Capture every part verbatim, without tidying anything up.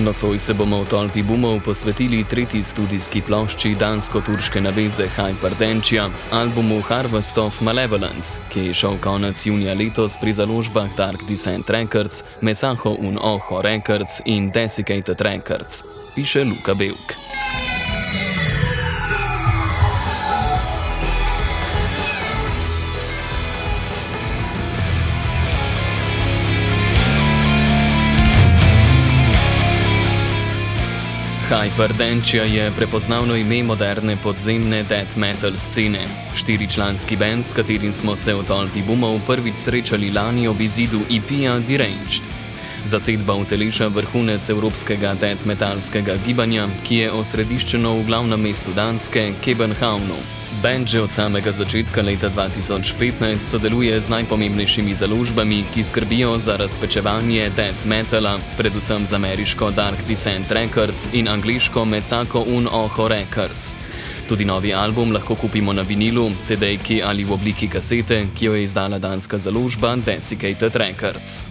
Nocoj se bomo v Tolpi bumov posvetili tretji studijski plošči dansko-turške naveze Hyperdentia, albumu Harvest of Malevolence, ki je šel konec junija letos pri založbah Dark Descent Records, Mesaho un Oho Records in Desiccated Records, piše Luka Belk. Hyperdentia je prepoznavno ime moderne podzemne death metal scene. Štiričlanski band, s katerim smo se v Tolpi bumov prvič srečali lani ob izidu E P-ja Deranged. Zasedba uteleša vrhunec evropskega death metalskega gibanja, ki je osrediščeno v glavnem mestu Danske, Københavnu. Band že od samega začetka leta dva tisoč petnajst sodeluje z najpomembnejšimi založbami, ki skrbijo za razpečevanje death metala, predvsem z ameriško Dark Descent Records in angliško Mesaho un Oho Records. Tudi novi album lahko kupimo na vinilu, C D-ki ali v obliki kasete, ki jo je izdala danska založba Desiccated Records.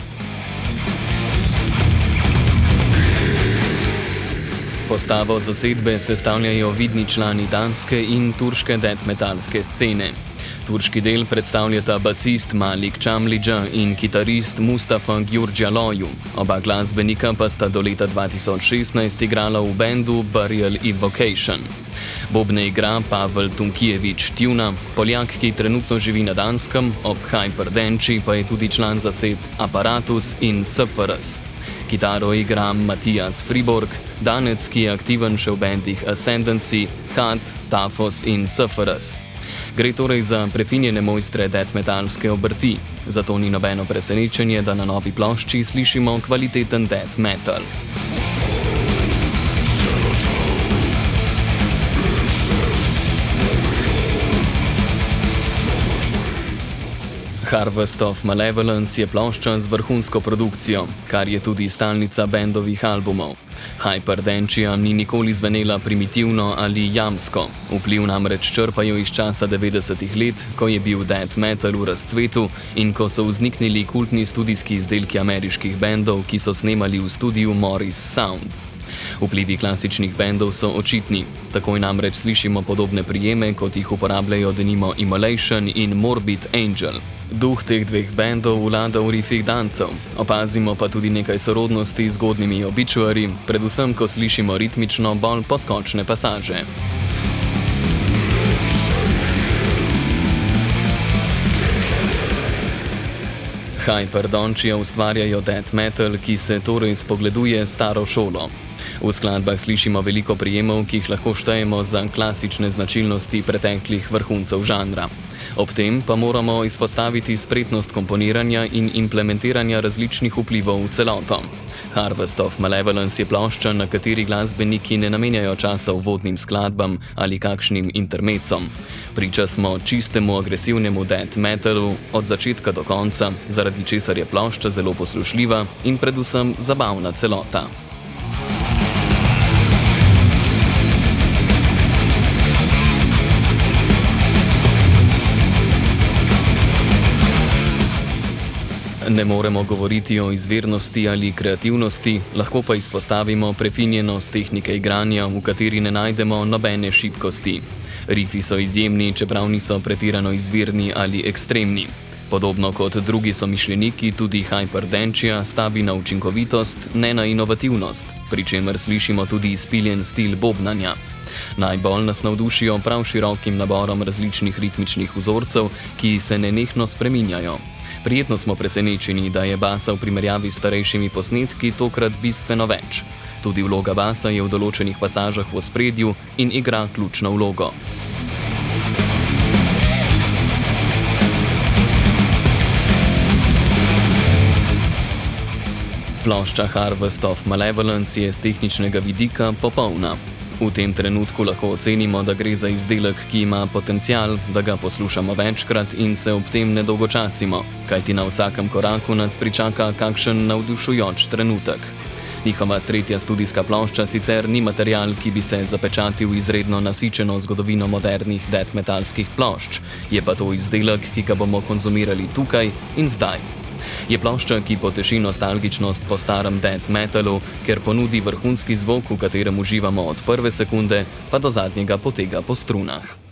Postavo zasedbe sestavljajo vidni člani danske in turške death metalske scene. Turški del predstavljata basist Malik Čamlidža in kitarist Mustafa Gjurđaloju. Oba glasbenika pa sta do leta dva tisoč šestnajst igrala v bendu Burial Evocation. Bobne igra Pavel Tunkijevič Tjuna, Poljak, ki trenutno živi na Danskem, ob Hyperdentii pa je tudi član zased Apparatus in S F R S. Kitaro igra Matijas Friborg, Danec, ki je aktiven še v bendih Ascendancy, Had, Tafos in S F R S. Gre torej za prefinjene mojstre death metalske obrti, zato ni nobeno presenečenje, da na novi plošči slišimo kvaliteten death metal. Harvest of Malevolence je plošča z vrhunsko produkcijo, kar je tudi stalnica bendovih albumov. Hyperdentia ni nikoli zvenela primitivno ali jamsko. Vpliv namreč črpajo iz časa devetdesetih let, ko je bil death metal v razcvetu in ko so vzniknili kultni studijski izdelki ameriških bendov, ki so snemali v studiu Morris Sound. Vplivi klasičnih bendov so očitni. Takoj namreč slišimo podobne prijeme, kot jih uporabljajo denimo Immolation in Morbid Angel. Duh teh dveh bendov vlada v rifih dancev. Opazimo pa tudi nekaj sorodnosti z zgodnimi Obituary, predvsem ko slišimo ritmično bolj poskočne pasaže. Hyperdentia ustvarjajo death metal, ki se torej spogleduje staro šolo. V skladbah slišimo veliko prijemov, ki jih lahko štejemo za klasične značilnosti preteklih vrhuncev žanra. Ob tem pa moramo izpostaviti spretnost komponiranja in implementiranja različnih vplivov v celoto. Harvest of Malevolence je plošča, na kateri glasbeniki ne namenjajo časa uvodnim skladbam ali kakšnim intermecom. Priča smo čistemu agresivnemu death metalu od začetka do konca, zaradi česar je plošča zelo poslušljiva in predvsem zabavna celota. Ne moremo govoriti o izvirnosti ali kreativnosti, lahko pa izpostavimo prefinjenost tehnike igranja, v kateri ne najdemo nobene šibkosti. Rifi so izjemni, čeprav niso pretirano izvirni ali ekstremni. Podobno kot drugi somišljeniki, tudi Hyperdentia stavi na učinkovitost, ne na inovativnost, pri čemer slišimo tudi izpiljen stil bobnanja. Najbolj nas navdušijo prav širokim naborom različnih ritmičnih vzorcev, ki se nenehno spreminjajo. Prijetno smo presenečeni, da je basa v primerjavi s starejšimi posnetki tokrat bistveno več. Tudi vloga basa je v določenih pasažah v ospredju in igra ključno vlogo. Plošča Harvest of Malevolence je z tehničnega vidika popolna. V tem trenutku lahko ocenimo, da gre za izdelek, ki ima potencial, da ga poslušamo večkrat in se ob tem ne dolgočasimo, kajti na vsakem koraku nas pričaka kakšen navdušujoč trenutek. Njihova tretja studijska plošča sicer ni material, ki bi se zapečatil izredno nasičeno zgodovino modernih death metalskih plošč, je pa to izdelek, ki ga bomo konzumirali tukaj in zdaj. Je plošča, ki poteši nostalgičnost po starem death metalu, ker ponudi vrhunski zvok, v katerem uživamo od prve sekunde pa do zadnjega potega po strunah.